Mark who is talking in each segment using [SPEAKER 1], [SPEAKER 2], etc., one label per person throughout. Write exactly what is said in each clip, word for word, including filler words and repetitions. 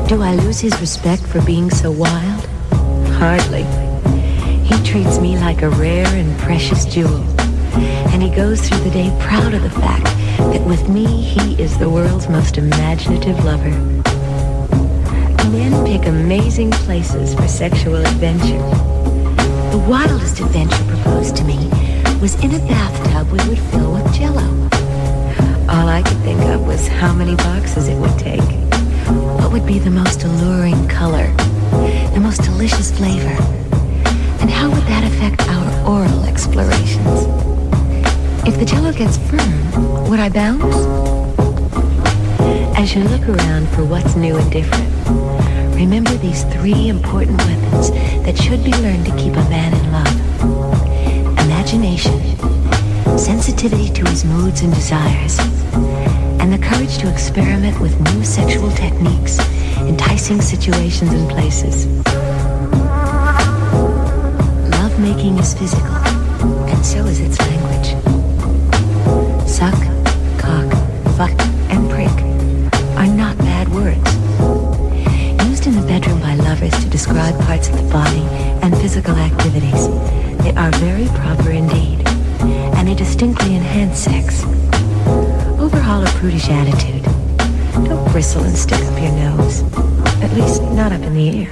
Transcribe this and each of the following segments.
[SPEAKER 1] Do I lose his respect for being so wild? Hardly. He treats me like a rare and precious jewel. And he goes through the day proud of the fact that with me, he is the world's most imaginative lover. Men pick amazing places for sexual adventure. The wildest adventure proposed to me was in a bathtub we would fill with Jell-O. All I could think of was how many boxes it would take. What would be the most alluring color, the most delicious flavor, and how would that affect our oral explorations? If the Jell-O gets firm, would I bounce? As you look around for what's new and different, remember these three important weapons that should be learned to keep a man in love. Imagination, sensitivity to his moods and desires, and the courage to experiment with new sexual techniques, enticing situations and places. Lovemaking is physical, and so is its language. Suck, cock, fuck, and prick are not bad words. Used in the bedroom by lovers to describe parts of the body and physical activities, they are very proper indeed, and they distinctly enhance sex. Overhaul a prudish attitude. Don't bristle and stick up your nose. At least not up in the air.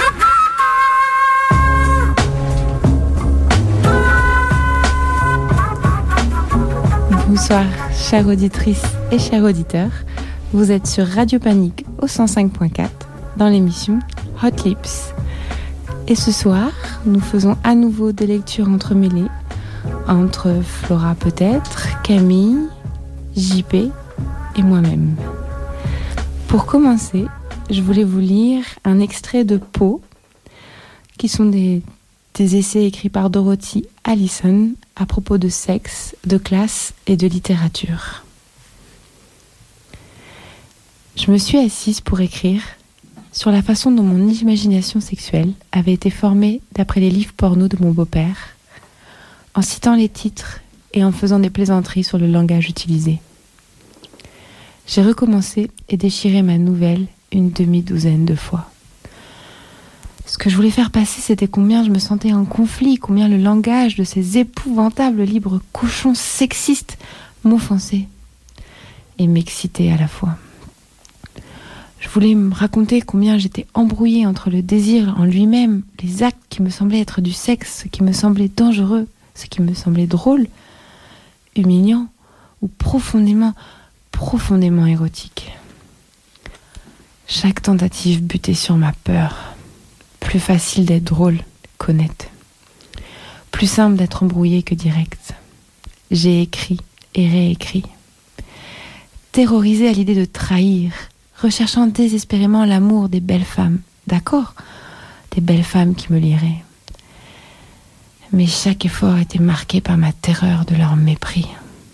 [SPEAKER 2] Bonsoir, chères auditrices et chers auditeurs. Vous êtes sur Radio Panique au cent cinq point quatre dans l'émission Hot Lips. Et ce soir, nous faisons à nouveau des lectures entremêlées entre Flora peut-être, Camille, J P et moi-même. Pour commencer, je voulais vous lire un extrait de Pau, qui sont des, des essais écrits par Dorothy Allison à propos de sexe, de classe et de littérature. Je me suis assise pour écrire sur la façon dont mon imagination sexuelle avait été formée d'après les livres porno de mon beau-père, en citant les titres et en faisant des plaisanteries sur le langage utilisé. J'ai recommencé et déchiré ma nouvelle une demi-douzaine de fois. Ce que je voulais faire passer, c'était combien je me sentais en conflit, combien le langage de ces épouvantables livres cochons sexistes m'offensait et m'excitait à la fois. Je voulais me raconter combien j'étais embrouillée entre le désir en lui-même, les actes qui me semblaient être du sexe, ce qui me semblait dangereux, ce qui me semblait drôle, humiliant ou profondément, profondément érotique. Chaque tentative butait sur ma peur. Plus facile d'être drôle qu'honnête. Plus simple d'être embrouillé que direct. J'ai écrit et réécrit. Terrorisée à l'idée de trahir, recherchant désespérément l'amour des belles femmes. D'accord, des belles femmes qui me liraient. Mais chaque effort était marqué par ma terreur de leur mépris.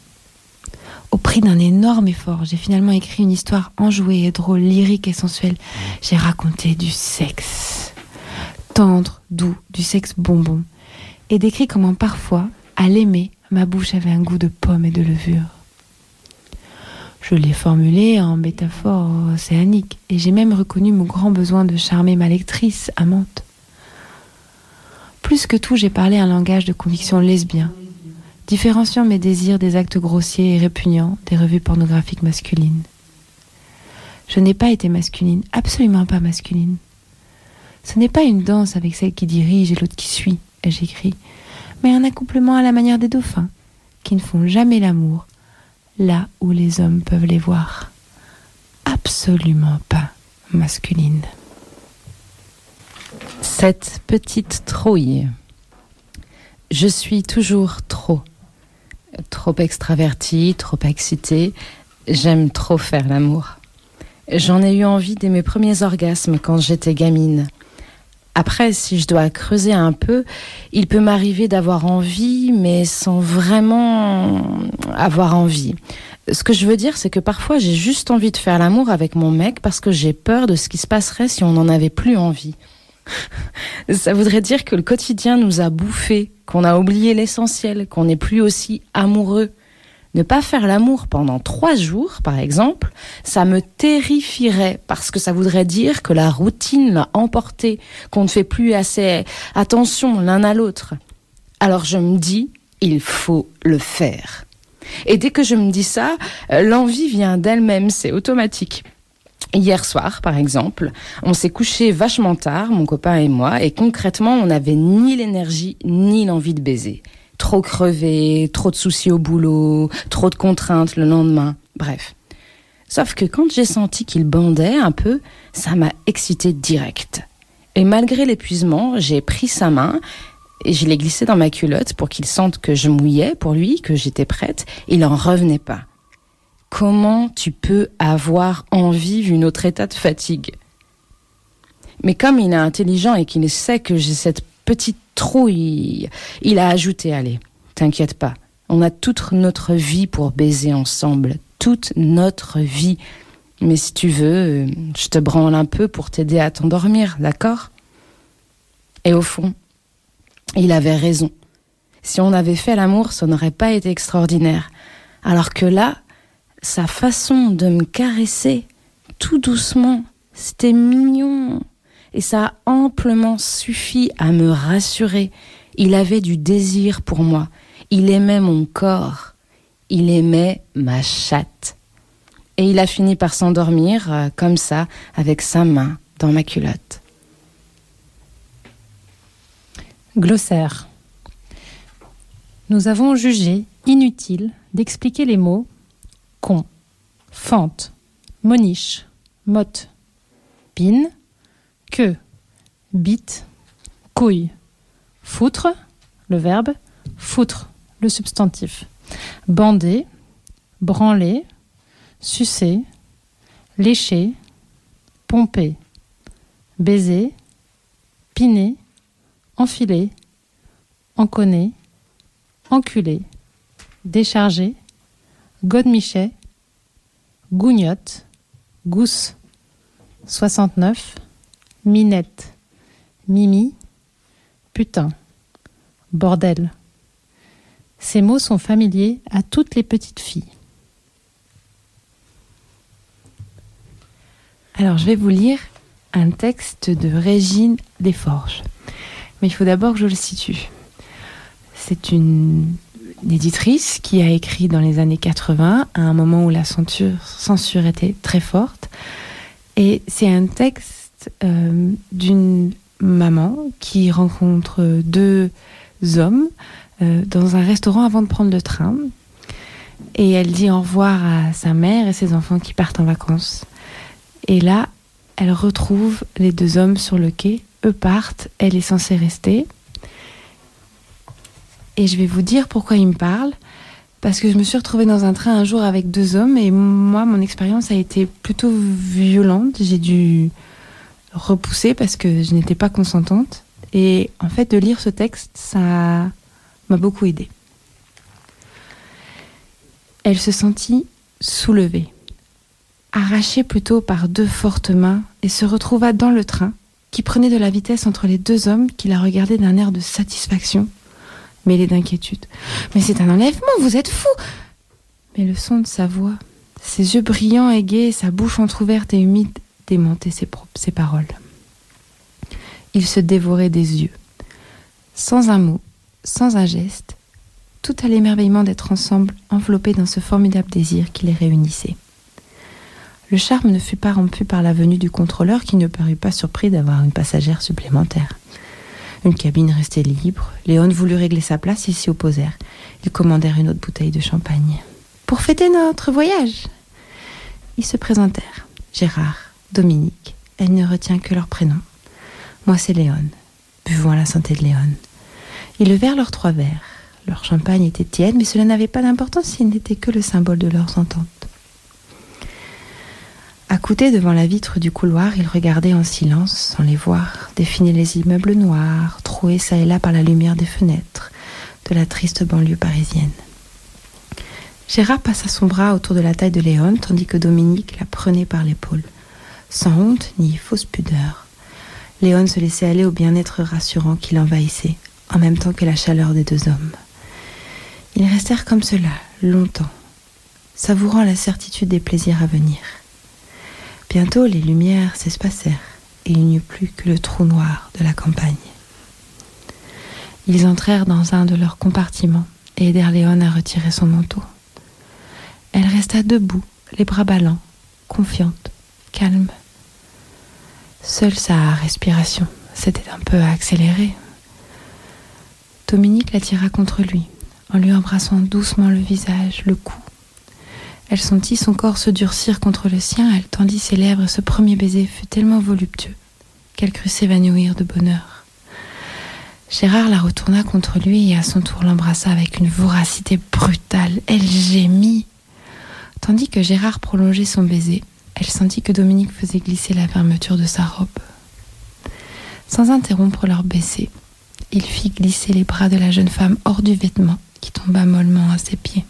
[SPEAKER 2] Au prix d'un énorme effort, j'ai finalement écrit une histoire enjouée et drôle, lyrique et sensuelle. J'ai raconté du sexe. Tendre, doux, du sexe bonbon. Et décrit comment parfois, à l'aimer, ma bouche avait un goût de pomme et de levure. Je l'ai formulé en métaphore océanique et j'ai même reconnu mon grand besoin de charmer ma lectrice amante. Plus que tout, j'ai parlé un langage de conviction lesbien, différenciant mes désirs des actes grossiers et répugnants des revues pornographiques masculines. Je n'ai pas été masculine, absolument pas masculine. Ce n'est pas une danse avec celle qui dirige et l'autre qui suit, ai-je écrit, mais un accouplement à la manière des dauphins, qui ne font jamais l'amour, là où les hommes peuvent les voir. Absolument pas masculine.
[SPEAKER 3] Cette petite trouille. Je suis toujours trop. Trop extravertie, trop excitée. J'aime trop faire l'amour. J'en ai eu envie dès mes premiers orgasmes quand j'étais gamine. Après, si je dois creuser un peu, il peut m'arriver d'avoir envie, mais sans vraiment avoir envie. Ce que je veux dire, c'est que parfois, j'ai juste envie de faire l'amour avec mon mec parce que j'ai peur de ce qui se passerait si on n'en avait plus envie. Ça voudrait dire que le quotidien nous a bouffés, qu'on a oublié l'essentiel, qu'on n'est plus aussi amoureux. Ne pas faire l'amour pendant trois jours, par exemple, ça me terrifierait parce que ça voudrait dire que la routine l'a emporté, qu'on ne fait plus assez attention l'un à l'autre. Alors je me dis, il faut le faire. Et dès que je me dis ça, l'envie vient d'elle-même, c'est automatique. Hier soir, par exemple, on s'est couché vachement tard, mon copain et moi, et concrètement, on n'avait ni l'énergie ni l'envie de baiser. Trop crevé, trop de soucis au boulot, trop de contraintes le lendemain, bref. Sauf que quand j'ai senti qu'il bandait un peu, ça m'a excitée direct. Et malgré l'épuisement, j'ai pris sa main et je l'ai glissée dans ma culotte pour qu'il sente que je mouillais pour lui, que j'étais prête. Il n'en revenait pas. Comment tu peux avoir envie vu notre état de fatigue ? Mais comme il est intelligent et qu'il sait que j'ai cette petite trouille, il a ajouté, allez, t'inquiète pas, on a toute notre vie pour baiser ensemble, toute notre vie. Mais si tu veux, je te branle un peu pour t'aider à t'endormir, d'accord ? Et au fond, il avait raison. Si on avait fait l'amour, ça n'aurait pas été extraordinaire. Alors que là, sa façon de me caresser, tout doucement, c'était mignon. Et ça a amplement suffi à me rassurer. Il avait du désir pour moi. Il aimait mon corps. Il aimait ma chatte. Et il a fini par s'endormir, euh, comme ça, avec sa main dans ma culotte.
[SPEAKER 4] Glossaire. Nous avons jugé inutile d'expliquer les mots con, fente, moniche, motte, pine, queue, bite, couille, foutre, le verbe, foutre, le substantif, bander, branler, sucer, lécher, pomper, baiser, piner, enfiler, enconner, enculer, décharger, godemichet, gougnotte, gousse, soixante-neuf, minette, mimi, putain, bordel. Ces mots sont familiers à toutes les petites filles.
[SPEAKER 2] Alors, je vais vous lire un texte de Régine Desforges. Mais il faut d'abord que je le situe. C'est une, une éditrice qui a écrit dans les années quatre-vingts, à un moment où la censure, censure était très forte. Et c'est un texte euh, d'une maman qui rencontre deux hommes euh, dans un restaurant avant de prendre le train. Et elle dit au revoir à sa mère et ses enfants qui partent en vacances. Et là, elle retrouve les deux hommes sur le quai. Eux partent, elle est censée rester. Et je vais vous dire pourquoi ils me parlent. Parce que je me suis retrouvée dans un train un jour avec deux hommes et moi, mon expérience a été plutôt violente. J'ai dû repousser parce que je n'étais pas consentante. Et en fait, de lire ce texte, ça m'a beaucoup aidée. Elle se sentit soulevée, arrachée plutôt par deux fortes mains et se retrouva dans le train qui prenait de la vitesse entre les deux hommes qui la regardaient d'un air de satisfaction, mêlé d'inquiétude. « Mais c'est un enlèvement, vous êtes fous !» Mais le son de sa voix, ses yeux brillants et gais, sa bouche entr'ouverte et humide démentaient ses, pro- ses paroles. Il se dévorait des yeux. Sans un mot, sans un geste, tout à l'émerveillement d'être ensemble, enveloppés dans ce formidable désir qui les réunissait. Le charme ne fut pas rompu par la venue du contrôleur qui ne parut pas surpris d'avoir une passagère supplémentaire. Une cabine restait libre. Léon voulut régler sa place et s'y opposèrent. Ils commandèrent une autre bouteille de champagne. « Pour fêter notre voyage !» Ils se présentèrent. Gérard, Dominique. Elle ne retient que leur prénom. Moi, c'est Léon. Buvons à la santé de Léon. Ils levèrent leurs trois verres. Leur champagne était tiède, mais cela n'avait pas d'importance s'il n'était que le symbole de leurs ententes. Accoudés devant la vitre du couloir, ils regardaient en silence, sans les voir, défiler les immeubles noirs, troués çà et là par la lumière des fenêtres de la triste banlieue parisienne. Gérard passa son bras autour de la taille de Léon, tandis que Dominique la prenait par l'épaule. Sans honte ni fausse pudeur, Léon se laissait aller au bien-être rassurant qui l'envahissait, en même temps que la chaleur des deux hommes. Ils restèrent comme cela, longtemps, savourant la certitude des plaisirs à venir. Bientôt, les lumières s'espacèrent et il n'y eut plus que le trou noir de la campagne. Ils entrèrent dans un de leurs compartiments et aidèrent Léon à retirer son manteau. Elle resta debout, les bras ballants, confiante, calme. Seule sa respiration s'était un peu accélérée. Dominique l'attira contre lui, en lui embrassant doucement le visage, le cou. Elle sentit son corps se durcir contre le sien, elle tendit ses lèvres et ce premier baiser fut tellement voluptueux qu'elle crut s'évanouir de bonheur. Gérard la retourna contre lui et à son tour l'embrassa avec une voracité brutale. Elle gémit. Tandis que Gérard prolongeait son baiser, elle sentit que Dominique faisait glisser la fermeture de sa robe. Sans interrompre leur baiser, il fit glisser les bras de la jeune femme hors du vêtement qui tomba mollement à ses pieds.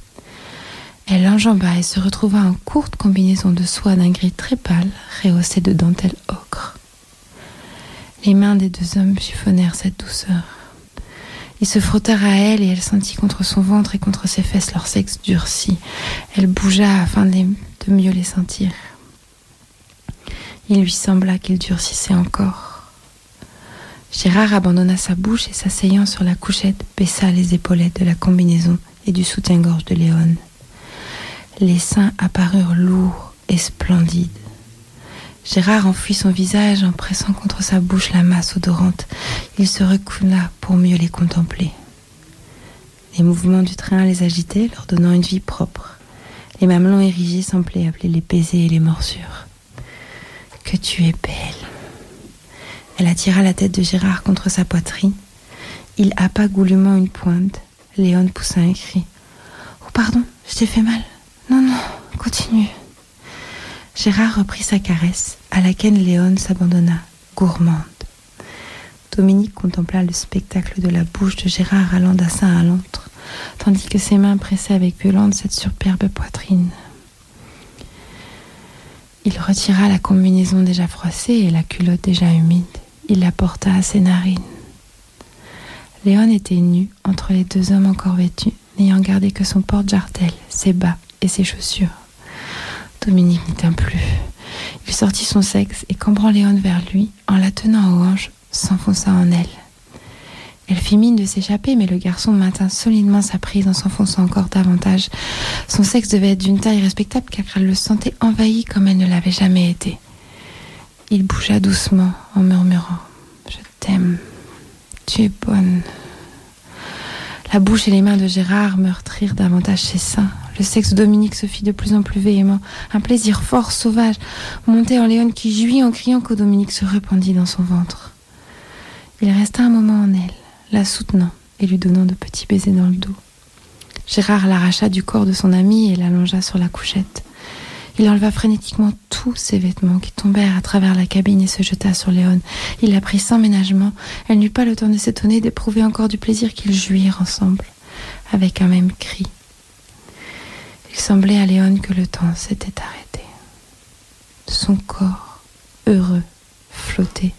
[SPEAKER 2] Elle l'enjamba et se retrouva en courte combinaison de soie d'un gris très pâle, rehaussée de dentelle ocre. Les mains des deux hommes chiffonnèrent cette douceur. Ils se frottèrent à elle et elle sentit contre son ventre et contre ses fesses leur sexe durci. Elle bougea afin de, les, de mieux les sentir. Il lui sembla qu'il durcissait encore. Gérard abandonna sa bouche et s'asseyant sur la couchette, baissa les épaulettes de la combinaison et du soutien-gorge de Léon. Les seins apparurent lourds et splendides. Gérard enfouit son visage en pressant contre sa bouche la masse odorante. Il se recula pour mieux les contempler. Les mouvements du train les agitaient, leur donnant une vie propre. Les mamelons érigés semblaient appeler les baisers et les morsures. « Que tu es belle !» Elle attira la tête de Gérard contre sa poitrine. Il happa goulûment une pointe. Léon poussa un cri. « Oh pardon, je t'ai fait mal. Non, non, continue. » Gérard reprit sa caresse, à laquelle Léon s'abandonna, gourmande. Dominique contempla le spectacle de la bouche de Gérard allant d'un sein à l'autre, tandis que ses mains pressaient avec violence cette superbe poitrine. Il retira la combinaison déjà froissée et la culotte déjà humide. Il la porta à ses narines. Léon était nu entre les deux hommes encore vêtus, n'ayant gardé que son porte-jartel, ses bas et ses chaussures. Dominique n'y tint plus. Il sortit son sexe et cambrant Léon vers lui, en la tenant aux hanches, s'enfonça en elle. Elle fit mine de s'échapper, mais le garçon maintint solidement sa prise en s'enfonçant encore davantage. Son sexe devait être d'une taille respectable car elle le sentait envahi comme elle ne l'avait jamais été. Il bougea doucement en murmurant « Je t'aime, tu es bonne ». La bouche et les mains de Gérard meurtrirent davantage ses seins. Le sexe de Dominique se fit de plus en plus véhément. Un plaisir fort, sauvage, montait en Léon qui jouit en criant que Dominique se répandit dans son ventre. Il resta un moment en elle, la soutenant et lui donnant de petits baisers dans le dos. Gérard l'arracha du corps de son ami et l'allongea sur la couchette. Il enleva frénétiquement tous ses vêtements qui tombèrent à travers la cabine et se jeta sur Léon. Il la prit sans ménagement. Elle n'eut pas le temps de s'étonner d'éprouver encore du plaisir qu'ils jouirent ensemble, avec un même cri. Il semblait à Léon que le temps s'était arrêté. Son corps, heureux, flottait.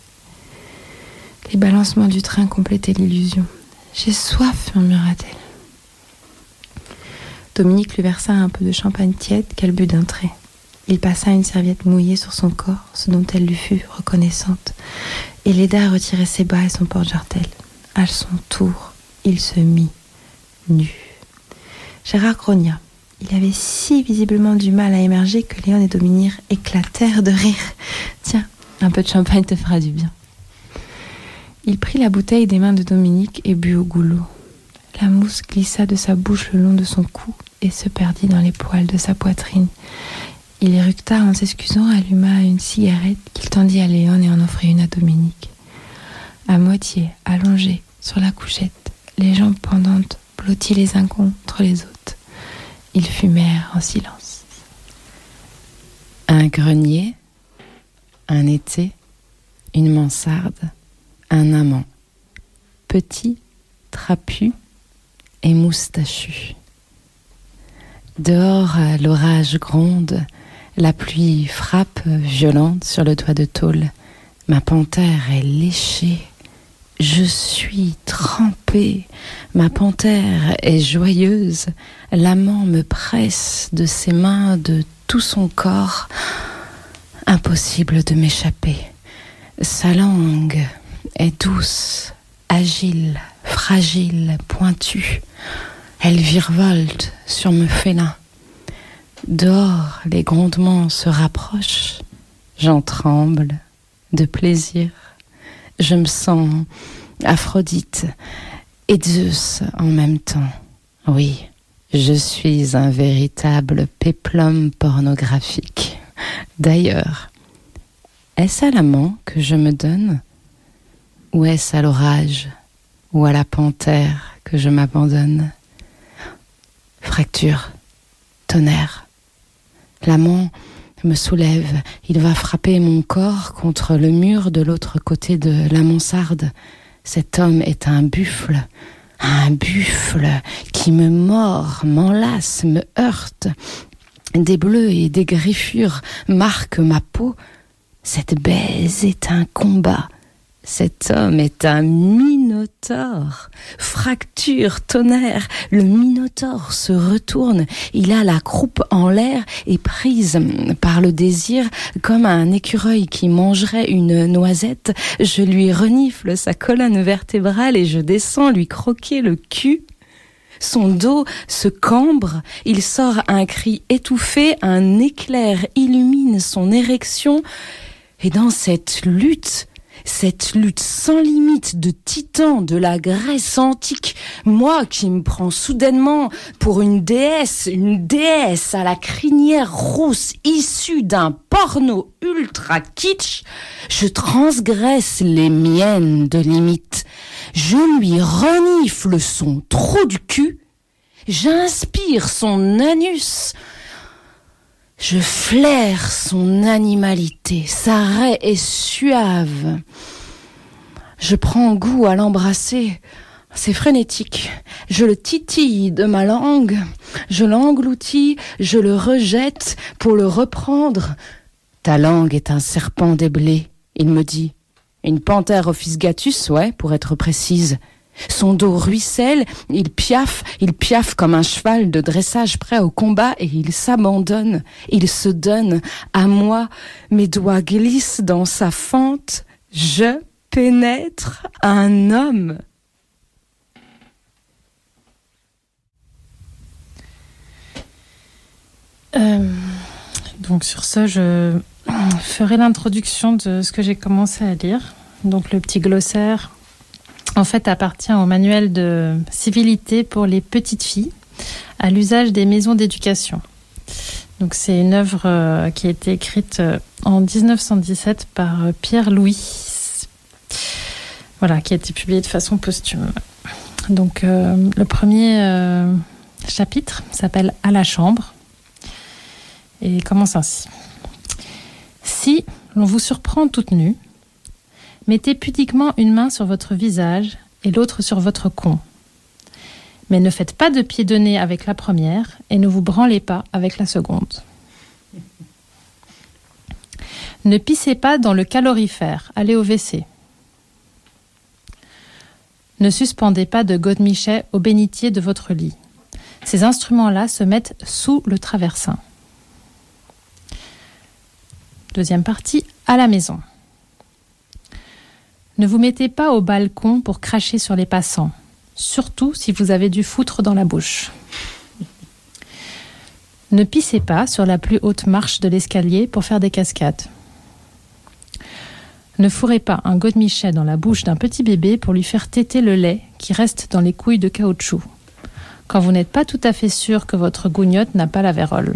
[SPEAKER 2] Les balancements du train complétaient l'illusion. « J'ai soif » murmura-t-elle. Dominique lui versa un peu de champagne tiède qu'elle but d'un trait. Il passa une serviette mouillée sur son corps, ce dont elle lui fut reconnaissante, et l'aida à retirer ses bas et son porte-jartel. À son tour, il se mit nu. Gérard grogna. Il avait si visiblement du mal à émerger que Léon et Dominique éclatèrent de rire. « Tiens, un peu de champagne te fera du bien. » Il prit la bouteille des mains de Dominique et but au goulot. La mousse glissa de sa bouche le long de son cou et se perdit dans les poils de sa poitrine. Il éructa en s'excusant, alluma une cigarette qu'il tendit à Léon et en offrit une à Dominique. À moitié allongés sur la couchette, les jambes pendantes, blottis les uns contre les autres, ils fumèrent en silence.
[SPEAKER 3] Un grenier, un été, une mansarde, un amant, petit, trapu et moustachu. Dehors, l'orage gronde, la pluie frappe violente sur le toit de tôle. Ma panthère est léchée, Je suis trempée, ma panthère est joyeuse, l'amant me presse de ses mains, de tout son corps. Impossible de m'échapper. Sa langue est douce, agile, fragile, pointue. Elle virevolte sur mon félin. Dehors, les grondements se rapprochent. J'en tremble de plaisir. Je me sens Aphrodite et Zeus en même temps. Oui, je suis un véritable péplum pornographique. D'ailleurs, est-ce à l'amant que je me donne? Ou est-ce à l'orage ou à la panthère que je m'abandonne? Fracture, tonnerre, l'amant me soulève, il va frapper mon corps contre le mur de l'autre côté de la mansarde. Cet homme est un buffle, un buffle qui me mord, m'enlace, me heurte. Des bleus et des griffures marquent ma peau. Cette baise est un combat. Cet homme est un minotaure. Fracture, tonnerre, le minotaure se retourne. Il a la croupe en l'air et prise par le désir comme un écureuil qui mangerait une noisette. Je lui renifle sa colonne vertébrale et je descends lui croquer le cul. Son dos se cambre, il sort un cri étouffé, un éclair illumine son érection. Et dans cette lutte, cette lutte sans limite de titans de la Grèce antique, moi qui me prends soudainement pour une déesse, une déesse à la crinière rousse issue d'un porno ultra kitsch, je transgresse les miennes de limites. Je lui renifle son trou du cul, j'inspire son anus, je flaire son animalité, sa raie est suave. Je prends goût à l'embrasser, c'est frénétique. Je le titille de ma langue, je l'engloutis, je le rejette pour le reprendre. Ta langue est un serpent des blés, il me dit. Une panthère ophisgatus, ouais, pour être précise. Son dos ruisselle, il piaffe, il piaffe comme un cheval de dressage prêt au combat et il s'abandonne, il se donne à moi. Mes doigts glissent dans sa fente, je pénètre un homme.
[SPEAKER 4] Euh, donc sur ce, je ferai l'introduction de ce que j'ai commencé à lire. Donc le petit glossaire, en fait, appartient au manuel de civilité pour les petites filles à l'usage des maisons d'éducation. Donc c'est une œuvre euh, qui a été écrite euh, en dix-neuf cent dix-sept par euh, Pierre Louis. Voilà, qui a été publiée de façon posthume. Donc euh, le premier euh, chapitre s'appelle « À la chambre » et commence ainsi. Si l'on vous surprend toute nue, mettez pudiquement une main sur votre visage et l'autre sur votre con. Mais ne faites pas de pied de nez avec la première et ne vous branlez pas avec la seconde. Ne pissez pas dans le calorifère, allez au W C. Ne suspendez pas de godemichet au bénitier de votre lit. Ces instruments-là se mettent sous le traversin. Deuxième partie, à la maison. Ne vous mettez pas au balcon pour cracher sur les passants, surtout si vous avez du foutre dans la bouche. Ne pissez pas sur la plus haute marche de l'escalier pour faire des cascades. Ne fourrez pas un godemichet dans la bouche d'un petit bébé pour lui faire téter le lait qui reste dans les couilles de caoutchouc, quand vous n'êtes pas tout à fait sûr que votre gougnotte n'a pas la vérole.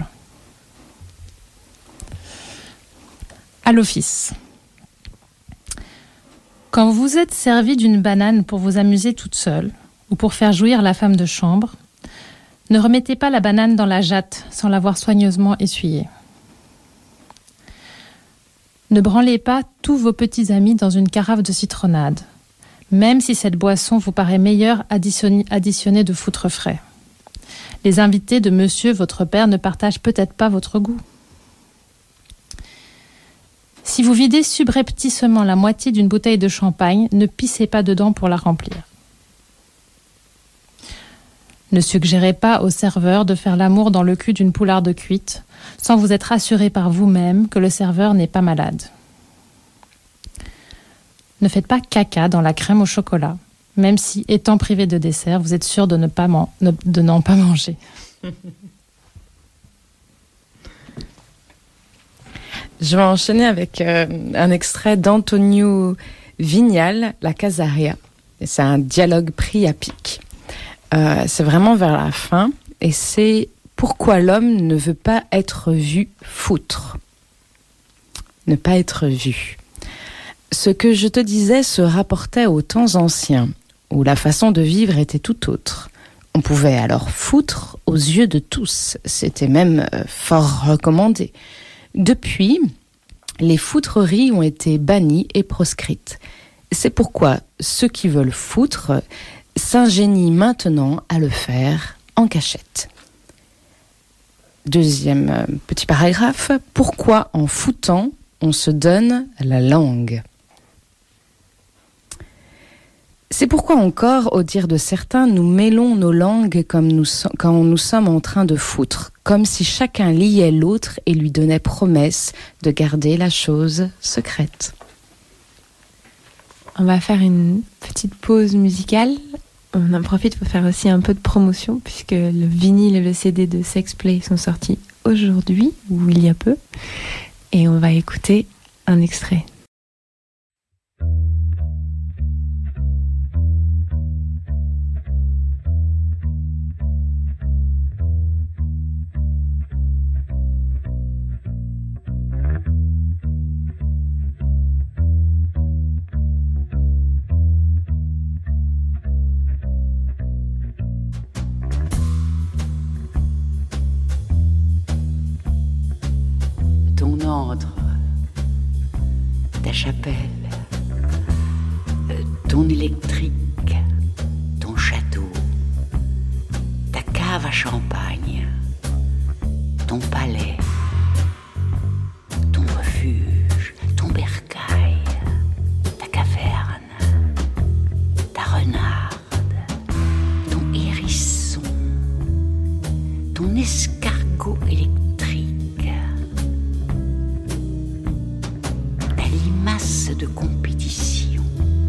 [SPEAKER 4] À l'office. Quand vous vous êtes servi d'une banane pour vous amuser toute seule ou pour faire jouir la femme de chambre, ne remettez pas la banane dans la jatte sans l'avoir soigneusement essuyée. Ne branlez pas tous vos petits amis dans une carafe de citronnade, même si cette boisson vous paraît meilleure additionnée de foutre frais. Les invités de monsieur votre père ne partagent peut-être pas votre goût. Si vous videz subrepticement la moitié d'une bouteille de champagne, ne pissez pas dedans pour la remplir. Ne suggérez pas au serveur de faire l'amour dans le cul d'une poularde cuite, sans vous être assuré par vous-même que le serveur n'est pas malade. Ne faites pas caca dans la crème au chocolat, même si, étant privé de dessert, vous êtes sûr de ne pas man- de n'en pas manger.
[SPEAKER 3] Je vais enchaîner avec euh, un extrait d'Antonio Vignal, La Casaria. C'est un dialogue pris à pic. Euh, c'est vraiment vers la fin, et c'est pourquoi l'homme ne veut pas être vu foutre. Ne pas être vu. Ce que je te disais se rapportait aux temps anciens, où la façon de vivre était tout autre. On pouvait alors foutre aux yeux de tous, c'était même euh, fort recommandé. Depuis, les foutreries ont été bannies et proscrites. C'est pourquoi ceux qui veulent foutre s'ingénient maintenant à le faire en cachette. Deuxième euh, petit paragraphe. Pourquoi en foutant, on se donne la langue ? C'est pourquoi encore, au dire de certains, nous mêlons nos langues comme nous so- quand nous sommes en train de foutre, comme si chacun liait l'autre et lui donnait promesse de garder la chose secrète.
[SPEAKER 2] On va faire une petite pause musicale. On en profite pour faire aussi un peu de promotion, puisque le vinyle et le C D de Sexplay sont sortis aujourd'hui, ou il y a peu. Et on va écouter un extrait.
[SPEAKER 5] Ton antre, ta chapelle, euh, ton électrique, ton château, ta cave à champagne, ton palais, ton refuge, ton bercail, ta caverne, ta renarde, ton hérisson, ton escargot électrique, de compétition,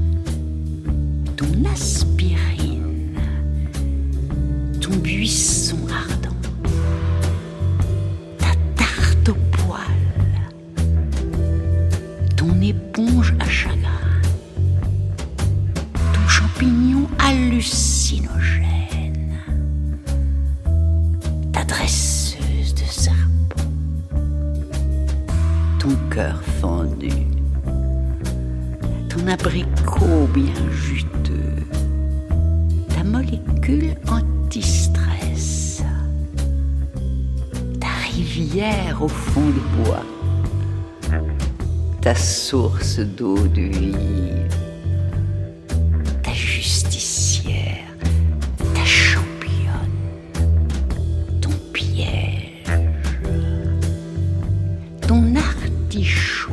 [SPEAKER 5] ton aspirine, ton buisson ardent, ta tarte au poil, ton éponge à chagrin, ton champignon hallucinogène, ta dresseuse de serpents, ton cœur fendu, ton abricot bien juteux, ta molécule anti-stress, ta rivière au fond du bois, ta source d'eau de vie, ta justicière, ta championne, ton piège, ton artichaut,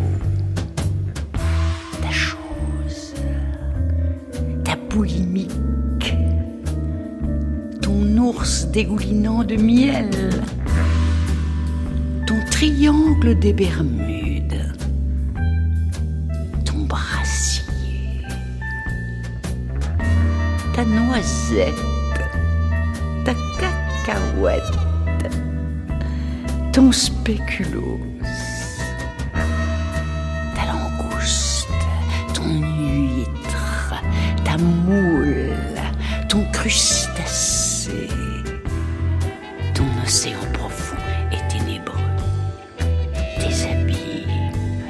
[SPEAKER 5] boulimique, ton ours dégoulinant de miel, ton triangle des Bermudes, ton brassier, ta noisette, ta cacahuète, ton spéculoos, ta langouste, ton huître, ta moule, ton crustacé, ton océan profond et ténébreux, tes abîmes,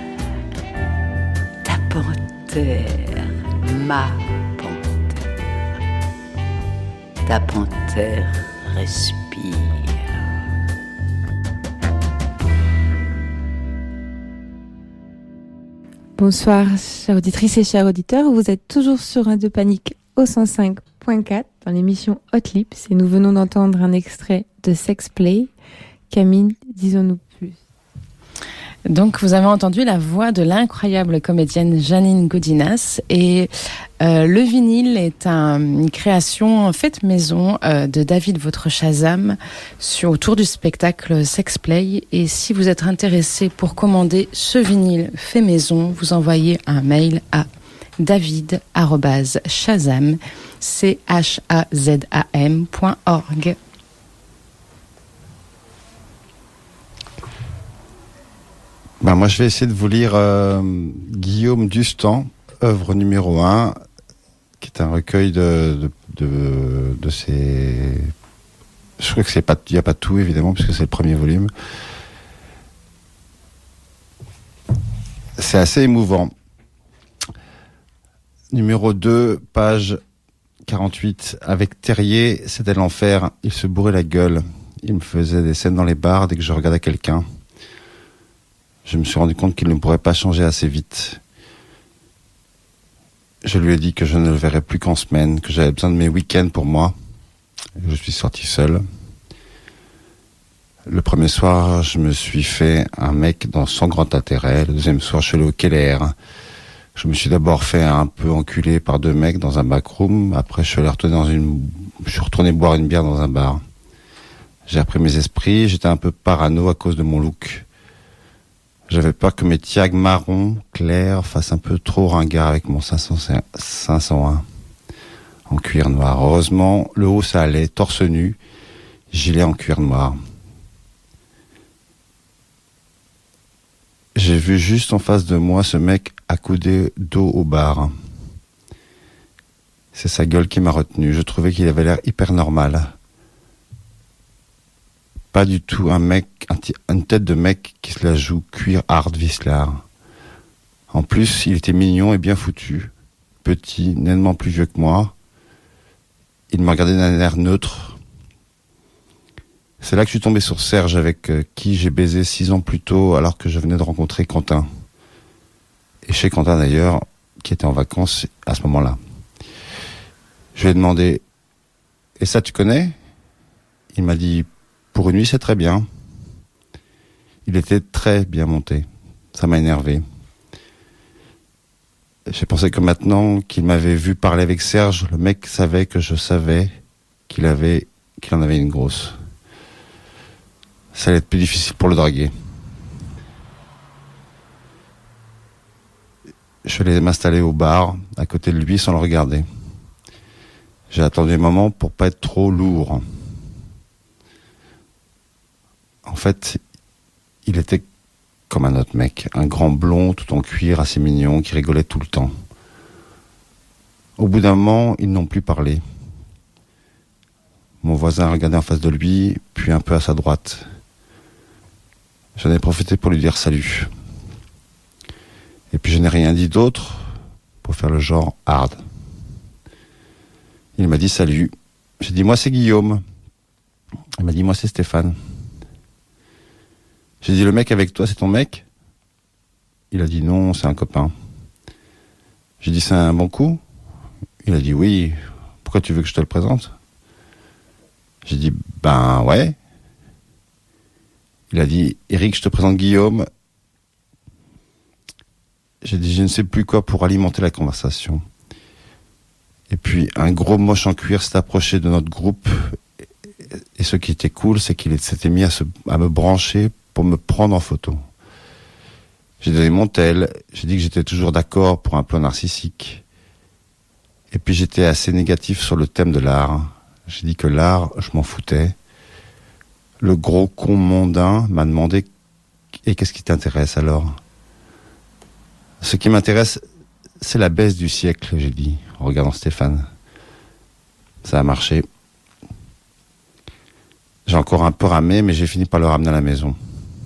[SPEAKER 5] ta panthère, ma panthère, ta panthère respire.
[SPEAKER 2] Bonsoir, chères auditrices et chers auditeurs. Vous êtes toujours sur Radio Panique au cent cinq point quatre dans l'émission Hot Lips et nous venons d'entendre un extrait de Sexplay. Camille, disons-nous plus.
[SPEAKER 3] Donc, vous avez entendu la voix de l'incroyable comédienne Janine Godinas et euh, le vinyle est un, une création faite maison euh, de David Votre Shazam sur, autour du spectacle Sexplay. Et si vous êtes intéressé pour commander ce vinyle fait maison, vous envoyez un mail à david arobase shazam, C H A Z A M point org.
[SPEAKER 6] Ben moi, je vais essayer de vous lire euh, Guillaume Dustan, œuvre numéro un, qui est un recueil de de, de, de ses... Je crois que c'est pas, il n'y a pas tout, évidemment, puisque c'est le premier volume. C'est assez émouvant. Numéro deux, page quarante-huit. Avec Terrier, c'était l'enfer. Il se bourrait la gueule. Il me faisait des scènes dans les bars dès que je regardais quelqu'un. Je me suis rendu compte qu'il ne pourrait pas changer assez vite. Je lui ai dit que je ne le verrais plus qu'en semaine, que j'avais besoin de mes week-ends pour moi. Je suis sorti seul. Le premier soir, je me suis fait un mec dans Sans grand intérêt. Le deuxième soir, je suis allé au Keller. Je me suis d'abord fait un peu enculer par deux mecs dans un backroom. Après, je suis allé retourner dans une, je suis retourné boire une bière dans un bar. J'ai repris mes esprits. J'étais un peu parano à cause de mon look. J'avais peur que mes tiags marron clairs fassent un peu trop ringard avec mon cinq cent un en cuir noir. Heureusement, le haut ça allait, torse nu, gilet en cuir noir. J'ai vu juste en face de moi ce mec accoudé dos au bar. C'est sa gueule qui m'a retenu. Je trouvais qu'il avait l'air hyper normal. Pas du tout un mec, un t- une tête de mec qui se la joue cuir hard vislard. En plus, il était mignon et bien foutu. Petit, nettement plus vieux que moi. Il me regardait d'un air neutre. C'est là que je suis tombé sur Serge, avec euh, qui j'ai baisé six ans plus tôt, alors que je venais de rencontrer Quentin. Et chez Quentin d'ailleurs, qui était en vacances à ce moment-là. Je lui ai demandé, et ça tu connais? Il m'a dit, pour une nuit c'est très bien. Il était très bien monté. Ça m'a énervé. J'ai pensé que maintenant qu'il m'avait vu parler avec Serge, le mec savait que je savais qu'il avait, qu'il en avait une grosse. Ça allait être plus difficile pour le draguer. Je suis allé m'installer au bar, à côté de lui, sans le regarder. J'ai attendu un moment pour pas être trop lourd. En fait, il était comme un autre mec, un grand blond tout en cuir, assez mignon, qui rigolait tout le temps. Au bout d'un moment, ils n'ont plus parlé. Mon voisin regardait en face de lui, puis un peu à sa droite. J'en ai profité pour lui dire salut. Et puis je n'ai rien dit d'autre pour faire le genre hard. Il m'a dit salut. J'ai dit moi c'est Guillaume. Il m'a dit moi c'est Stéphane. J'ai dit le mec avec toi c'est ton mec? Il a dit non, c'est un copain. J'ai dit c'est un bon coup? Il a dit oui. Pourquoi tu veux que je te le présente? J'ai dit ben ouais. Il a dit Eric, je te présente Guillaume. J'ai dit je ne sais plus quoi pour alimenter la conversation. Et puis un gros moche en cuir s'est approché de notre groupe. Et ce qui était cool, c'est qu'il s'était mis à, se, à me brancher pour me prendre en photo. J'ai donné mon tel. J'ai dit que j'étais toujours d'accord pour un plan narcissique. Et puis j'étais assez négatif sur le thème de l'art. J'ai dit que l'art, je m'en foutais. Le gros con mondain m'a demandé « Et qu'est-ce qui t'intéresse alors ?» Ce qui m'intéresse, c'est la baisse du siècle, j'ai dit, en regardant Stéphane. Ça a marché. J'ai encore un peu ramé, mais j'ai fini par le ramener à la maison.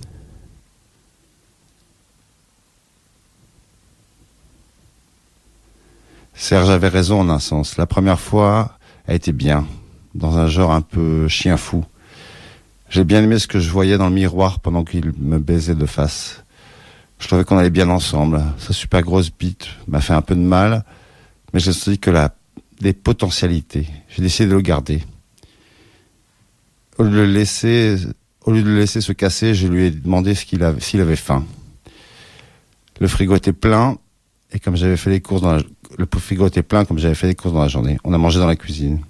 [SPEAKER 6] Serge avait raison en un sens. La première fois a été bien, dans un genre un peu chien fou. J'ai bien aimé ce que je voyais dans le miroir pendant qu'il me baisait de face. Je trouvais qu'on allait bien ensemble. Sa super grosse bite m'a fait un peu de mal, mais j'ai senti que la, des potentialités. J'ai décidé de le garder. Au lieu de le laisser, au lieu de le laisser se casser, je lui ai demandé ce qu'il avait, s'il avait faim. Le frigo était plein, et comme j'avais fait les courses dans la... le frigo était plein comme j'avais fait les courses dans la journée. On a mangé dans la cuisine.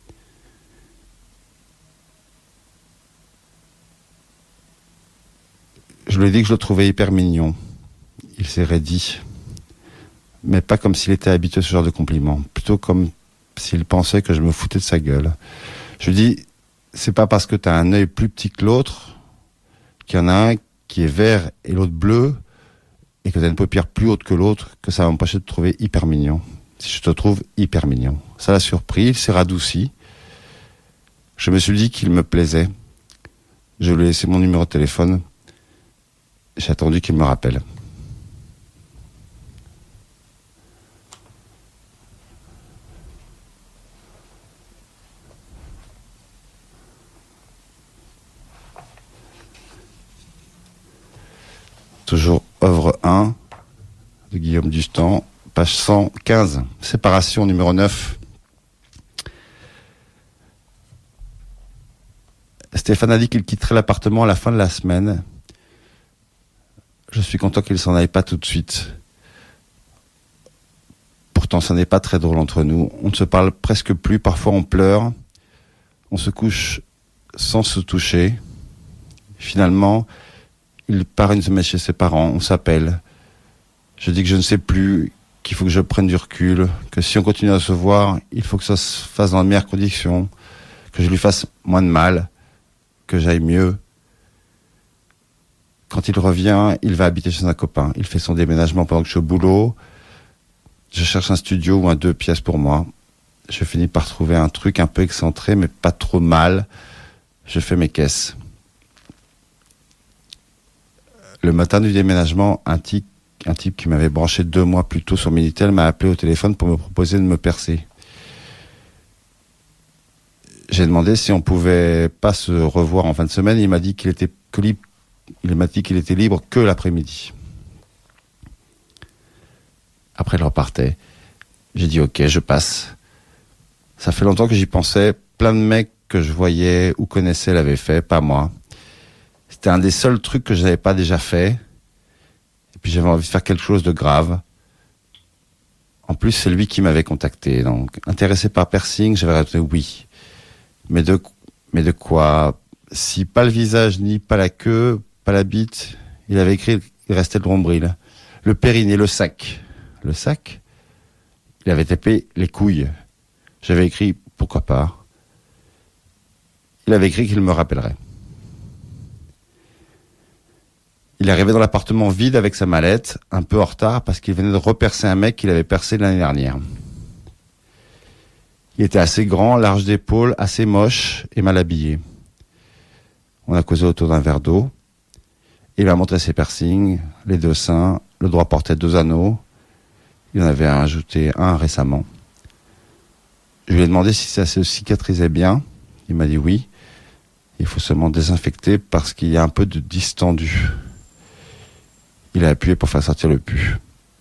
[SPEAKER 6] Je lui ai dit que je le trouvais hyper mignon. Il s'est raidi. Mais pas comme s'il était habitué à ce genre de compliments. Plutôt comme s'il pensait que je me foutais de sa gueule. Je lui ai dit, c'est pas parce que t'as un œil plus petit que l'autre, qu'il y en a un qui est vert et l'autre bleu, et que t'as une paupière plus haute que l'autre, que ça va m'empêcher de te trouver hyper mignon. Si je te trouve hyper mignon. Ça l'a surpris, il s'est radouci. Je me suis dit qu'il me plaisait. Je lui ai laissé mon numéro de téléphone. J'ai attendu qu'il me rappelle. Toujours œuvre un de Guillaume Dustan, page cent quinze, séparation numéro neuf. Stéphane a dit qu'il quitterait l'appartement à la fin de la semaine. Je suis content qu'il s'en aille pas tout de suite. Pourtant, ça n'est pas très drôle entre nous. On ne se parle presque plus. Parfois, on pleure. On se couche sans se toucher. Finalement, il part une semaine chez ses parents. On s'appelle. Je dis que je ne sais plus, qu'il faut que je prenne du recul, que si on continue à se voir, il faut que ça se fasse dans les meilleures conditions, que je lui fasse moins de mal, que j'aille mieux. Quand il revient, il va habiter chez un copain. Il fait son déménagement pendant que je suis au boulot. Je cherche un studio ou un deux pièces pour moi. Je finis par trouver un truc un peu excentré, mais pas trop mal. Je fais mes caisses. Le matin du déménagement, un type, un type qui m'avait branché deux mois plus tôt sur Minitel m'a appelé au téléphone pour me proposer de me percer. J'ai demandé si on pouvait pas se revoir en fin de semaine. Il m'a dit qu'il était que libre. Il m'a dit qu'il était libre que l'après-midi. Après, il repartait. J'ai dit ok, je passe. Ça fait longtemps que j'y pensais. Plein de mecs que je voyais ou connaissais l'avaient fait, pas moi. C'était un des seuls trucs que je n'avais pas déjà fait. Et puis j'avais envie de faire quelque chose de grave. En plus, c'est lui qui m'avait contacté. Donc, intéressé par piercing, j'avais répondu oui. Mais de, mais de quoi? Si pas le visage, ni pas la queue, pas la bite, il avait écrit, il restait le nombril. Le périnée, le sac. Le sac? Il avait tapé les couilles. J'avais écrit, pourquoi pas? Il avait écrit qu'il me rappellerait. Il est arrivé dans l'appartement vide avec sa mallette, un peu en retard parce qu'il venait de repercer un mec qu'il avait percé l'année dernière. Il était assez grand, large d'épaules, assez moche et mal habillé. On a causé autour d'un verre d'eau. Il m'a montré ses piercings, les deux seins. Le droit portait deux anneaux. Il en avait ajouté un récemment. Je lui ai demandé si ça se cicatrisait bien. Il m'a dit oui. Il faut seulement désinfecter parce qu'il y a un peu de distendu. Il a appuyé pour faire sortir le pus.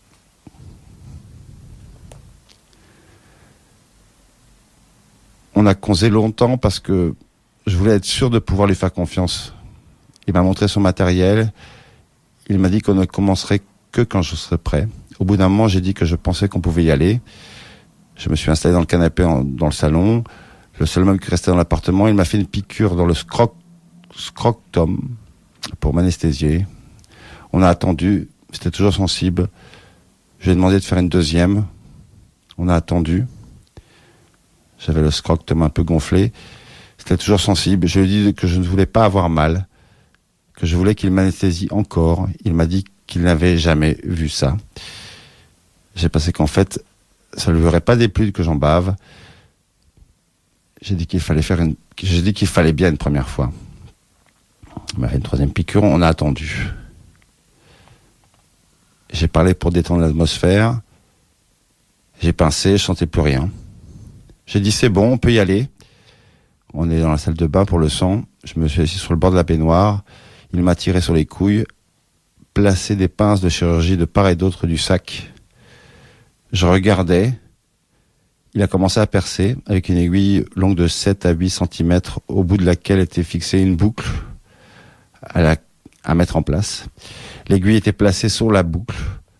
[SPEAKER 6] On a causé longtemps parce que je voulais être sûr de pouvoir lui faire confiance. Il m'a montré son matériel. Il m'a dit qu'on ne commencerait que quand je serais prêt. Au bout d'un moment, j'ai dit que je pensais qu'on pouvait y aller. Je me suis installé dans le canapé en, dans le salon. Le seul meuble qui restait dans l'appartement, il m'a fait une piqûre dans le scroc, scrotum pour m'anesthésier. On a attendu. C'était toujours sensible. Je lui ai demandé de faire une deuxième. On a attendu. J'avais le scrotum un peu gonflé. C'était toujours sensible. Je lui ai dit que je ne voulais pas avoir mal, que je voulais qu'il m'anesthésie encore. Il m'a dit qu'il n'avait jamais vu ça. J'ai pensé qu'en fait, ça ne lui aurait pas déplu que j'en bave. J'ai dit qu'il fallait faire une, j'ai dit qu'il fallait bien une première fois. Bah, une troisième piqûre, on a attendu. J'ai parlé pour détendre l'atmosphère. J'ai pincé, je sentais plus rien. J'ai dit c'est bon, on peut y aller. On est dans la salle de bain pour le sang. Je me suis assis sur le bord de la baignoire. Il m'a tiré sur les couilles, placé des pinces de chirurgie de part et d'autre du sac. Je regardais. Il a commencé à percer avec une aiguille longue de sept à huit centimètres au bout de laquelle était fixée une boucle à, la, à mettre en place. L'aiguille était placée sur la boucle.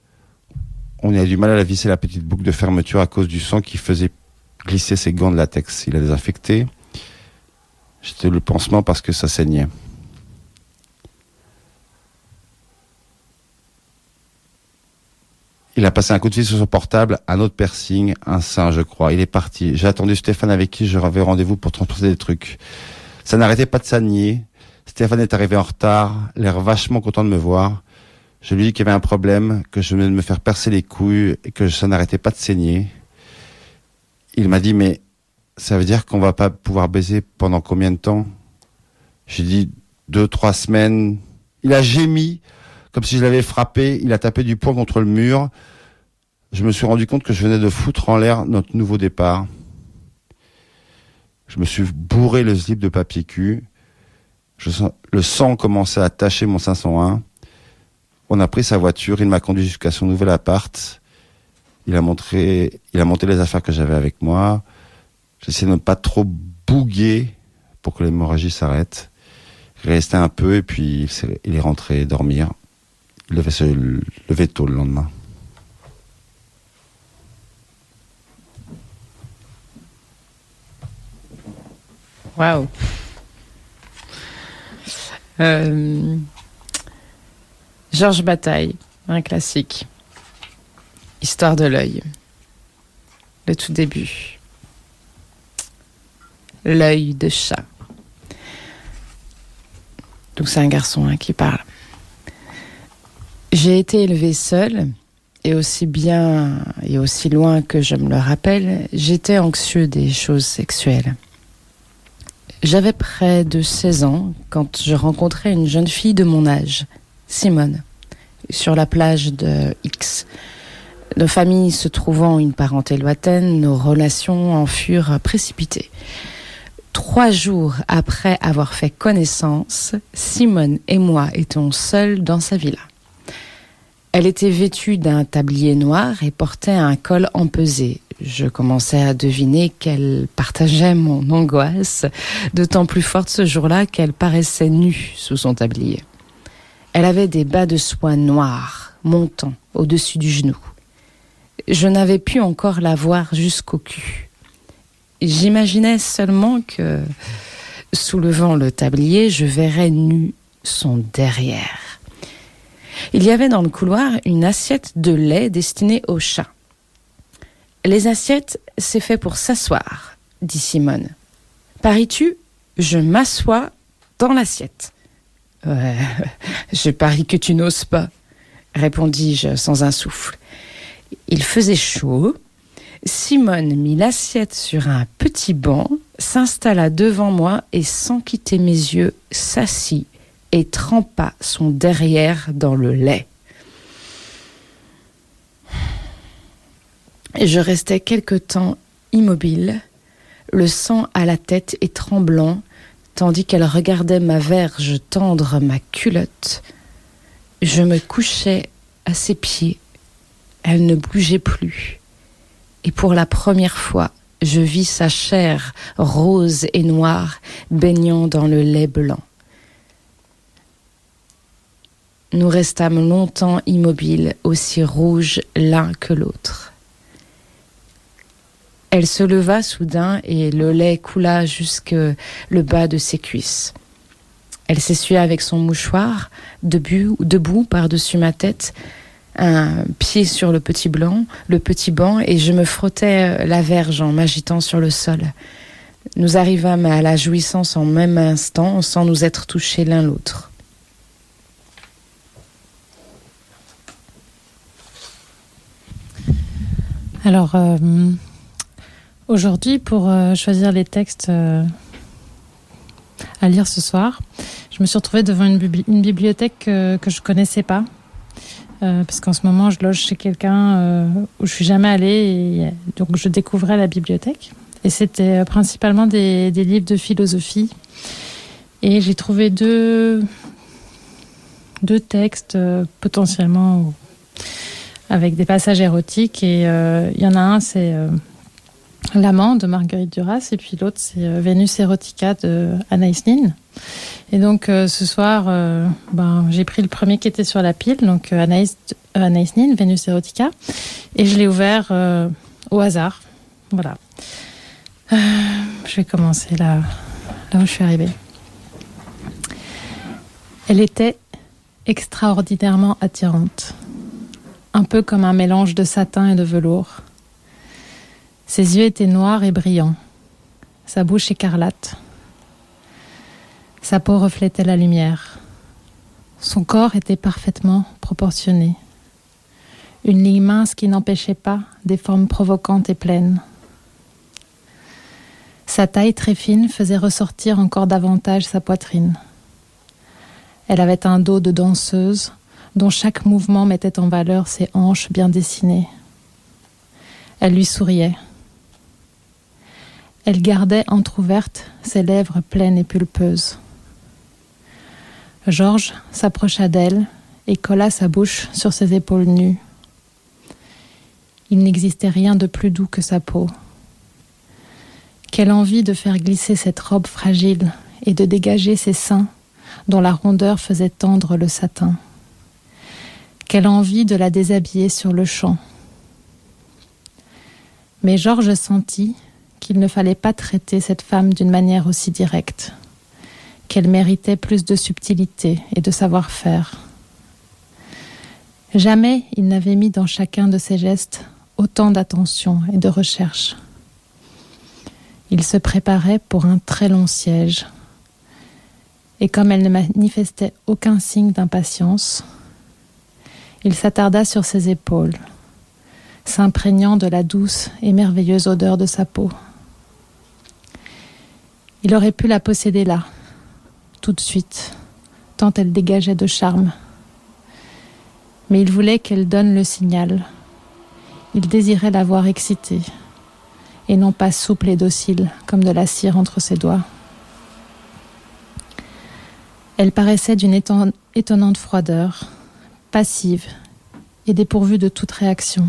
[SPEAKER 6] On a du mal à la visser, la petite boucle de fermeture, à cause du sang qui faisait glisser ses gants de latex. Il a désinfecté. J'étais le pansement parce que ça saignait. Il a passé un coup de fil sur son portable, un autre piercing, un sein, je crois. Il est parti. J'ai attendu Stéphane avec qui j'avais rendez-vous pour transporter des trucs. Ça n'arrêtait pas de saigner. Stéphane est arrivé en retard, l'air vachement content de me voir. Je lui ai dit qu'il y avait un problème, que je venais de me faire percer les couilles et que ça n'arrêtait pas de saigner. Il m'a dit, mais ça veut dire qu'on va pas pouvoir baiser pendant combien de temps? J'ai dit, deux, trois semaines. Il a gémi, comme si je l'avais frappé. Il a tapé du poing contre le mur. Je me suis rendu compte que je venais de foutre en l'air notre nouveau départ. Je me suis bourré le slip de papier cul. Je sens, le sang commençait à tacher mon cinq cent un. On a pris sa voiture. Il m'a conduit jusqu'à son nouvel appart. Il a montré, il a monté les affaires que j'avais avec moi. J'essaie de ne pas trop bouguer pour que l'hémorragie s'arrête. Il restait un peu et puis il est rentré dormir. Il devait se lever tôt le lendemain.
[SPEAKER 3] Waouh. Euh, Georges Bataille, un classique. Histoire de l'œil. Le tout début. L'œil de chat. Donc c'est un garçon hein, qui parle. J'ai été élevée seule, et aussi bien et aussi loin que je me le rappelle, j'étais anxieux des choses sexuelles. J'avais près de seize ans quand je rencontrais une jeune fille de mon âge, Simone, sur la plage de X. Nos familles se trouvant une parenté lointaine, nos relations en furent précipitées. Trois jours après avoir fait connaissance, Simone et moi étions seuls dans sa villa. Elle était vêtue d'un tablier noir et portait un col empesé. Je commençais à deviner qu'elle partageait mon angoisse, d'autant plus forte ce jour-là qu'elle paraissait nue sous son tablier. Elle avait des bas de soie noirs, montant au-dessus du genou. Je n'avais pu encore la voir jusqu'au cul. J'imaginais seulement que, soulevant le tablier, je verrais nu son derrière. Il y avait dans le couloir une assiette de lait destinée au chat. « Les assiettes, c'est fait pour s'asseoir, » dit Simone. « Paries-tu, je m'assois dans l'assiette. »« Ouais, je parie que tu n'oses pas, » répondis-je sans un souffle. Il faisait chaud. Simone mit l'assiette sur un petit banc, s'installa devant moi et, sans quitter mes yeux, s'assit et trempa son derrière dans le lait. Je restais quelque temps immobile, le sang à la tête et tremblant, tandis qu'elle regardait ma verge tendre ma culotte. Je me couchais à ses pieds. Elle ne bougeait plus. Et pour la première fois, je vis sa chair rose et noire baignant dans le lait blanc. Nous restâmes longtemps immobiles, aussi rouges l'un que l'autre. Elle se leva soudain et le lait coula jusque le bas de ses cuisses. Elle s'essuya avec son mouchoir, debout, debout par-dessus ma tête, un pied sur le petit blanc, le petit banc, et je me frottais la verge en m'agitant sur le sol. Nous arrivâmes à la jouissance en même instant, sans nous être touchés l'un l'autre.
[SPEAKER 4] Alors, euh, aujourd'hui, pour euh, choisir les textes euh, à lire ce soir, je me suis retrouvée devant une, bibli- une bibliothèque euh, que je ne connaissais pas. Euh, parce qu'en ce moment, je loge chez quelqu'un euh, où je ne suis jamais allée. Et, donc, je découvrais la bibliothèque. Et c'était euh, principalement des, des livres de philosophie. Et j'ai trouvé deux, deux textes euh, potentiellement avec des passages érotiques. Et il euh, y en a un, c'est euh, L'amant de Marguerite Duras. Et puis l'autre, c'est euh, Vénus Erotica de Anaïs Nin. Et donc, euh, ce soir, euh, ben, j'ai pris le premier qui était sur la pile. Donc, euh, Anaïs euh, Anaïs Nin, Vénus Erotica, et je l'ai ouvert euh, au hasard. Voilà. Euh, je vais commencer là, là où je suis arrivée. Elle était extraordinairement attirante, un peu comme un mélange de satin et de velours. Ses yeux étaient noirs et brillants, sa bouche écarlate. Sa peau reflétait la lumière. Son corps était parfaitement proportionné. Une ligne mince qui n'empêchait pas des formes provocantes et pleines. Sa taille très fine faisait ressortir encore davantage sa poitrine. Elle avait un dos de danseuse dont chaque mouvement mettait en valeur ses hanches bien dessinées. Elle lui souriait. Elle gardait entr'ouvertes ses lèvres pleines et pulpeuses. Georges s'approcha d'elle et colla sa bouche sur ses épaules nues. Il n'existait rien de plus doux que sa peau. Quelle envie de faire glisser cette robe fragile et de dégager ses seins dont la rondeur faisait tendre le satin. Quelle envie de la déshabiller sur le champ. Mais Georges sentit qu'il ne fallait pas traiter cette femme d'une manière aussi directe, qu'elle méritait plus de subtilité et de savoir-faire. Jamais il n'avait mis dans chacun de ses gestes autant d'attention et de recherche. Il se préparait pour un très long siège. Et comme elle ne manifestait aucun signe d'impatience, il s'attarda sur ses épaules, s'imprégnant de la douce et merveilleuse odeur de sa peau. Il aurait pu la posséder là, tout de suite, tant elle dégageait de charme. Mais il voulait qu'elle donne le signal. Il désirait la voir excitée, et non pas souple et docile, comme de la cire entre ses doigts. Elle paraissait d'une éton- étonnante froideur, passive et dépourvue de toute réaction.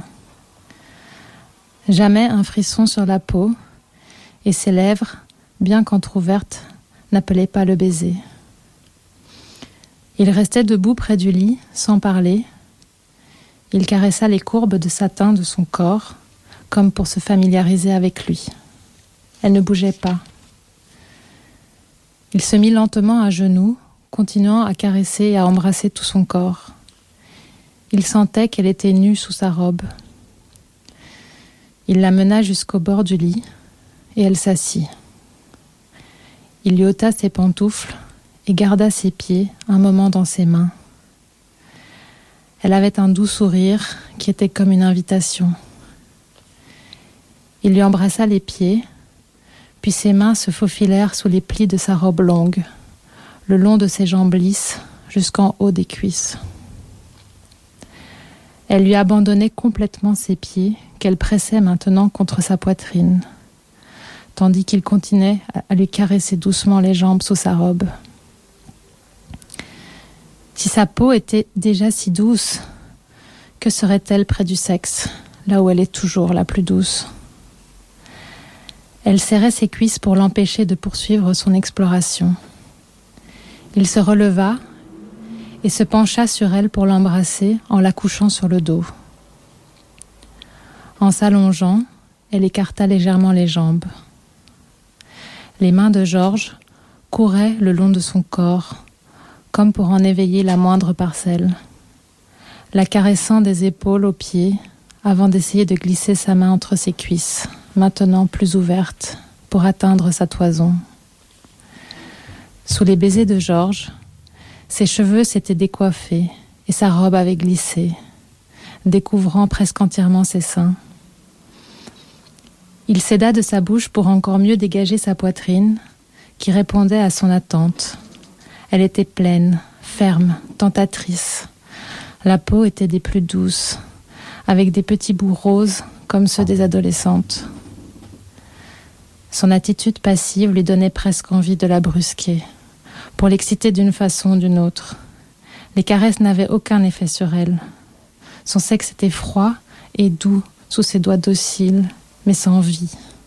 [SPEAKER 4] Jamais un frisson sur la peau, et ses lèvres, bien qu'entr'ouvertes, n'appelaient pas le baiser. Il restait debout près du lit, sans parler. Il caressa les courbes de satin de son corps, comme pour se familiariser avec lui. Elle ne bougeait pas. Il se mit lentement à genoux, continuant à caresser et à embrasser tout son corps. Il sentait qu'elle était nue sous sa robe. Il la mena jusqu'au bord du lit, et elle s'assit. Il lui ôta ses pantoufles et garda ses pieds un moment dans ses mains. Elle avait un doux sourire qui était comme une invitation. Il lui embrassa les pieds, puis ses mains se faufilèrent sous les plis de sa robe longue, le long de ses jambes lisses jusqu'en haut des cuisses. Elle lui abandonnait complètement ses pieds, qu'elle pressait maintenant contre sa poitrine, tandis qu'il continuait à lui caresser doucement les jambes sous sa robe. Si sa peau était déjà si douce, que serait-elle près du sexe, là où elle est toujours la plus douce ? Elle serrait ses cuisses pour l'empêcher de poursuivre son exploration. Il se releva et se pencha sur elle pour l'embrasser en la couchant sur le dos. En s'allongeant, elle écarta légèrement les jambes. Les mains de Georges couraient le long de son corps, comme pour en éveiller la moindre parcelle, la caressant des épaules aux pieds avant d'essayer de glisser sa main entre ses cuisses, maintenant plus ouverte, pour atteindre sa toison. Sous les baisers de Georges, ses cheveux s'étaient décoiffés et sa robe avait glissé, découvrant presque entièrement ses seins. Il s'aida de sa bouche pour encore mieux dégager sa poitrine, qui répondait à son attente. Elle était pleine, ferme, tentatrice. La peau était des plus douces, avec des petits bouts roses comme ceux des adolescentes. Son attitude passive lui donnait presque envie de la brusquer, pour l'exciter d'une façon ou d'une autre. Les caresses n'avaient aucun effet sur elle. Son sexe était froid et doux sous ses doigts dociles, mais sans vie.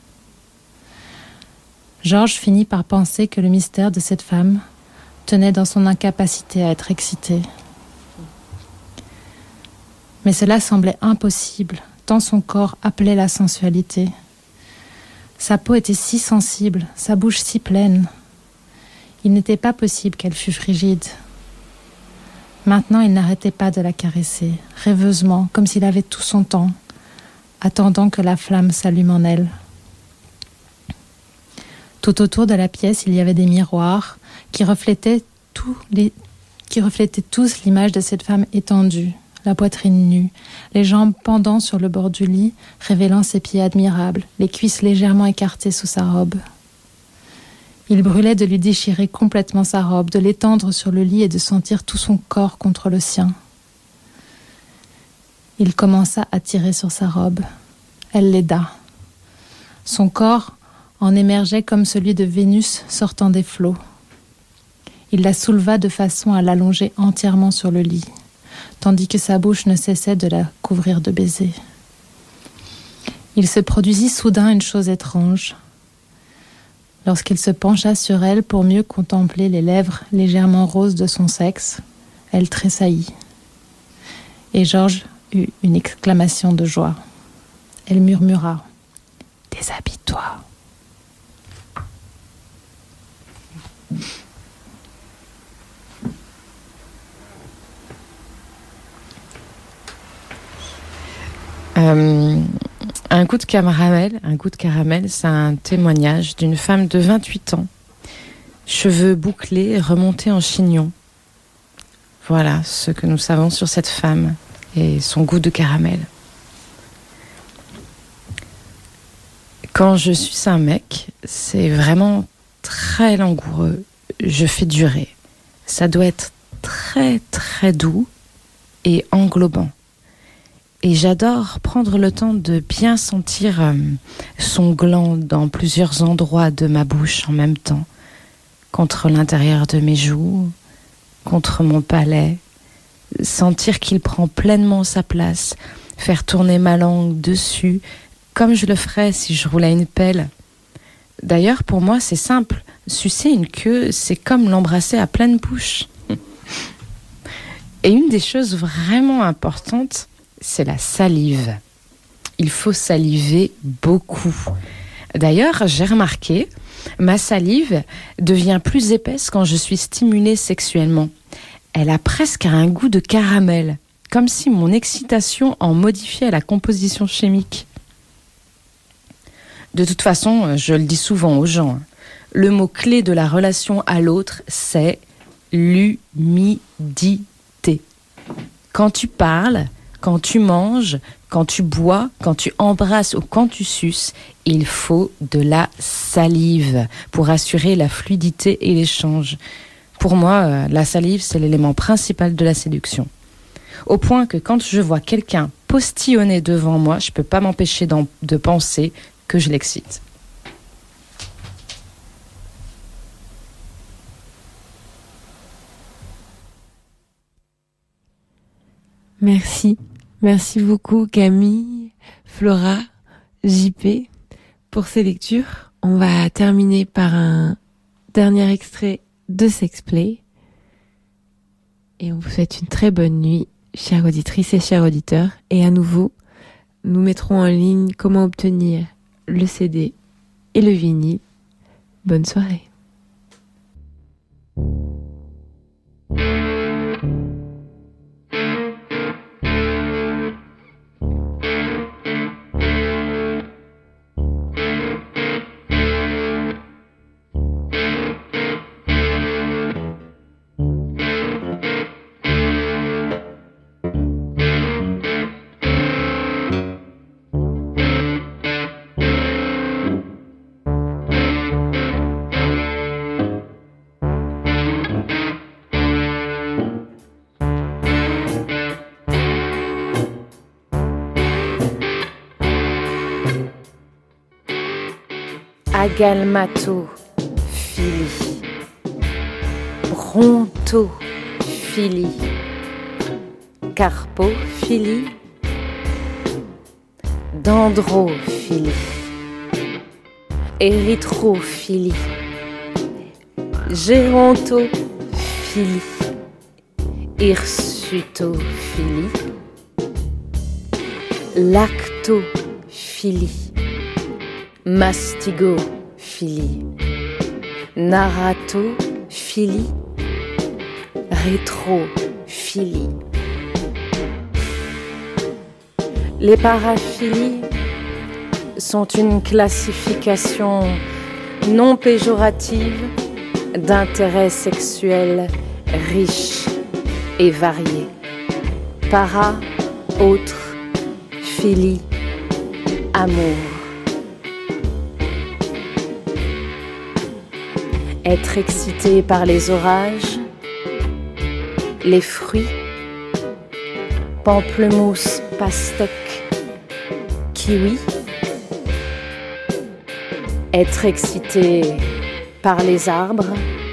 [SPEAKER 4] Georges finit par penser que le mystère de cette femme tenait dans son incapacité à être excitée. Mais cela semblait impossible, tant son corps appelait la sensualité. Sa peau était si sensible, sa bouche si pleine. Il n'était pas possible qu'elle fût frigide. Maintenant, il n'arrêtait pas de la caresser, rêveusement, comme s'il avait tout son temps, attendant que la flamme s'allume en elle. Tout autour de la pièce, il y avait des miroirs qui reflétaient, tous les... qui reflétaient tous l'image de cette femme étendue, la poitrine nue, les jambes pendant sur le bord du lit, révélant ses pieds admirables, les cuisses légèrement écartées sous sa robe. Il brûlait de lui déchirer complètement sa robe, de l'étendre sur le lit et de sentir tout son corps contre le sien. Il commença à tirer sur sa robe. Elle l'aida. Son corps en émergeait comme celui de Vénus sortant des flots. Il la souleva de façon à l'allonger entièrement sur le lit, tandis que sa bouche ne cessait de la couvrir de baisers. Il se produisit soudain une chose étrange. Lorsqu'il se pencha sur elle pour mieux contempler les lèvres légèrement roses de son sexe, elle tressaillit. Et Georges eut une exclamation de joie. Elle murmura « Déshabille-toi ».
[SPEAKER 3] Euh, un goût de caramel, un goût de caramel, c'est un témoignage d'une femme de vingt-huit ans, cheveux bouclés, remontés en chignon. Voilà ce que nous savons sur cette femme et son goût de caramel. Quand je suis un mec, c'est vraiment très langoureux. Je fais durer. Ça doit être très très doux et englobant. Et j'adore prendre le temps de bien sentir euh, son gland dans plusieurs endroits de ma bouche en même temps, contre l'intérieur de mes joues, contre mon palais, sentir qu'il prend pleinement sa place, faire tourner ma langue dessus, comme je le ferais si je roulais une pelle. D'ailleurs, pour moi, c'est simple. Sucer une queue, c'est comme l'embrasser à pleine bouche. Et une des choses vraiment importantes, c'est la salive. Il faut saliver beaucoup. D'ailleurs, j'ai remarqué, ma salive devient plus épaisse quand je suis stimulée sexuellement. Elle a presque un goût de caramel, comme si mon excitation en modifiait la composition chimique. De toute façon, je le dis souvent aux gens, le mot-clé de la relation à l'autre, c'est l'humidité. Quand tu parles, quand tu manges, quand tu bois, quand tu embrasses ou quand tu suces, il faut de la salive pour assurer la fluidité et l'échange. Pour moi, la salive, c'est l'élément principal de la séduction. Au point que quand je vois quelqu'un postillonner devant moi, je ne peux pas m'empêcher de penser que je l'excite.
[SPEAKER 2] Merci. Merci beaucoup Camille, Flora, J P pour ces lectures. On va terminer par un dernier extrait de Sexplay. Et on vous souhaite une très bonne nuit, chères auditrices et chers auditeurs. Et à nouveau, nous mettrons en ligne comment obtenir le C D et le vinyle. Bonne soirée.
[SPEAKER 3] Agalmatophilie, brontophilie, carpophilie, dendrophilie, érythrophilie, gérontophilie, hirsutophilie, lactophilie, mastigophilie, narratophilie, rétrophilie. Les paraphilies sont une classification non péjorative d'intérêts sexuels riches et variés. Para, autre, philie, amour. Être excité par les orages, les fruits, pamplemousse, pastèque, kiwi. Être excité par les arbres,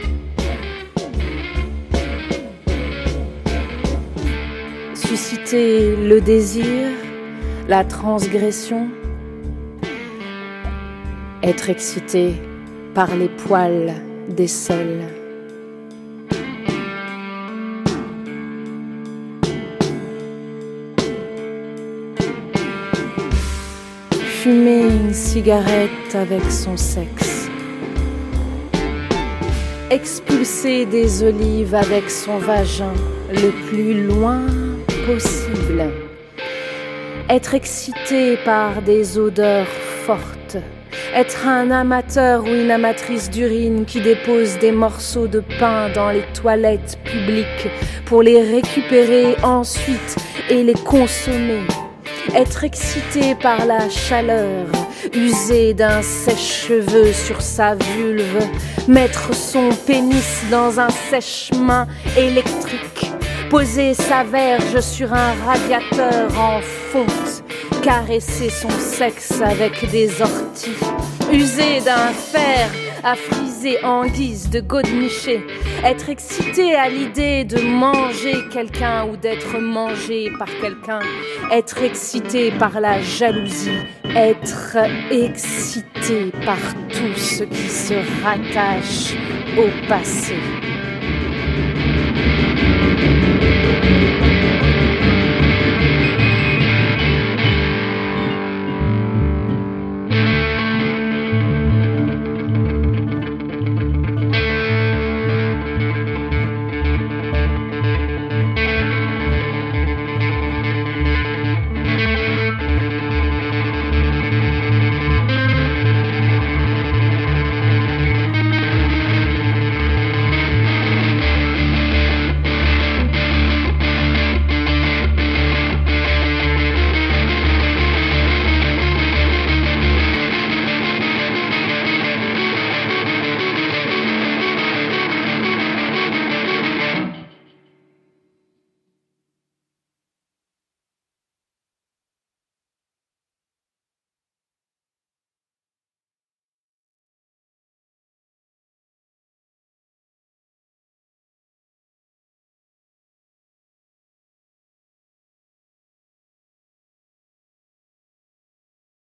[SPEAKER 3] susciter le désir, la transgression, être excité par les poils d'aisselle. Fumer une cigarette avec son sexe. Expulser des olives avec son vagin le plus loin possible. Être excité par des odeurs fortes. Être un amateur ou une amatrice d'urine qui dépose des morceaux de pain dans les toilettes publiques pour les récupérer ensuite et les consommer. Être excité par la chaleur, user d'un sèche-cheveux sur sa vulve, mettre son pénis dans un sèche-main électrique, poser sa verge sur un radiateur en fonte, caresser son sexe avec des orties, user d'un fer à friser en guise de godemiché, être excité à l'idée de manger quelqu'un ou d'être mangé par quelqu'un, être excité par la jalousie, être excité par tout ce qui se rattache au passé.